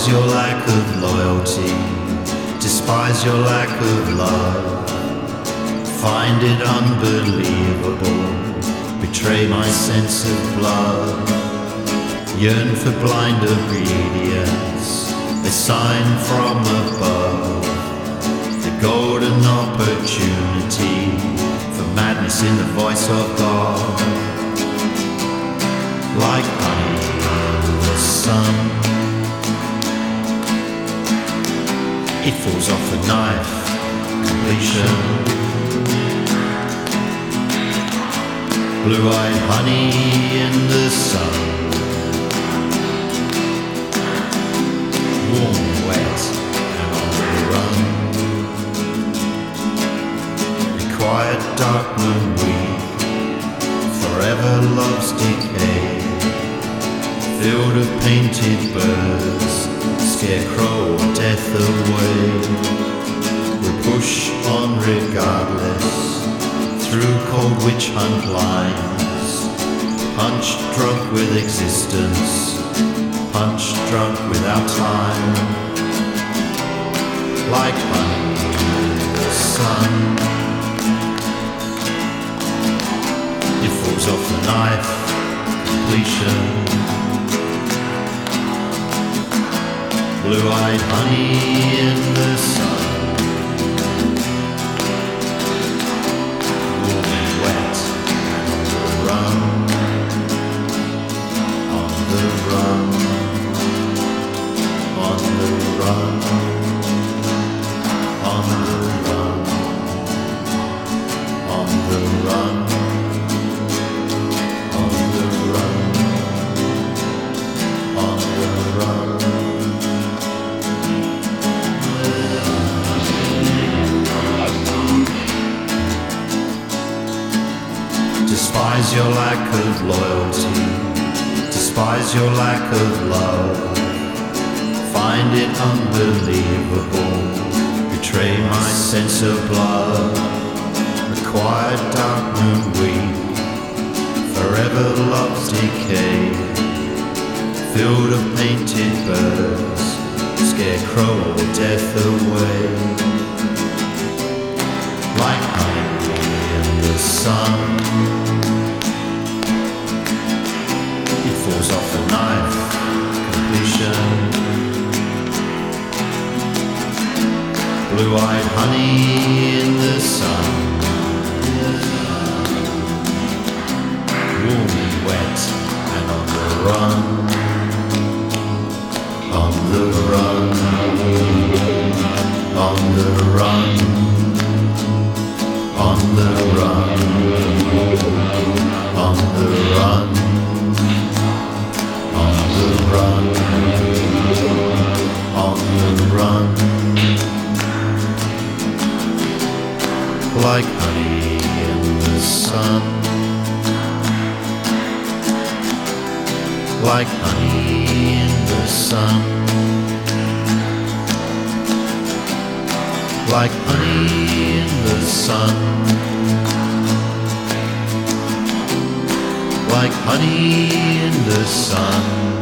Despise your lack of loyalty, despise your lack of love. Find it unbelievable, betray my sense of blood. Yearn for blind obedience, a sign from above. The golden opportunity for madness in the voice of God. Like honey in the sun, it falls off a knife, completion. Blue-eyed honey in the sun, warm, wet, and on the run. In quiet, dark moon week, forever love's decay. Field of painted birds, scarecrow or death away. We push on regardless, through cold witch hunt lines. Punch drunk with existence, punch drunk without time. Like honey in the sun, it falls off the knife, completion. Blue-eyed honey in the sun, warm and wet and on the run, on the run, on the run, on the run, on the run, on the run, on the run. Despise your lack of loyalty, despise your lack of love. Find it unbelievable, betray my sense of blood. The quiet dark moon week, forever love's decay. Field of painted birds, scarecrow or death away. Like honey in the sun, falls off a knife, completion. Blue-eyed honey in the sun, warm and wet and on the run, on the run, on the run, on the run, on the run, on the run, on the run. Like honey in the sun, like honey in the sun, like honey in the sun, like honey in the sun.